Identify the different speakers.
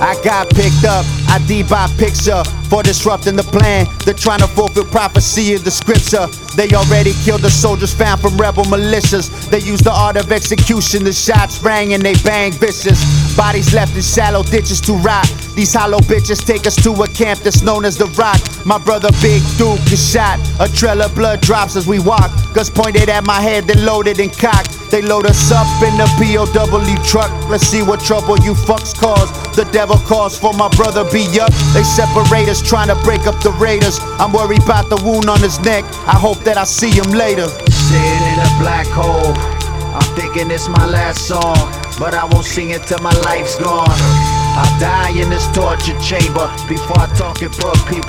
Speaker 1: I got picked up, I by picture for disrupting the plan. They're trying to fulfill prophecy in the scripture. They already killed the soldiers found from rebel militias. They used the art of execution. The shots rang and they bang vicious. Bodies left in shallow ditches to rot. These hollow bitches take us to a camp that's known as the Rock. My brother Big Duke is shot. A trail of blood drops as we walk. Guns pointed at my head, then loaded and cocked. They load us up in the POW truck. Let's see what trouble you fucks cause. The devil calls for my brother be up. They separate us, trying to break up the raiders. I'm worried about the wound on his neck. I hope that I see him later.
Speaker 2: Sitting in a black hole, I'm thinking it's my last song, but I won't sing it till my life's gone. I'll die in this torture chamber before I talk in front of people.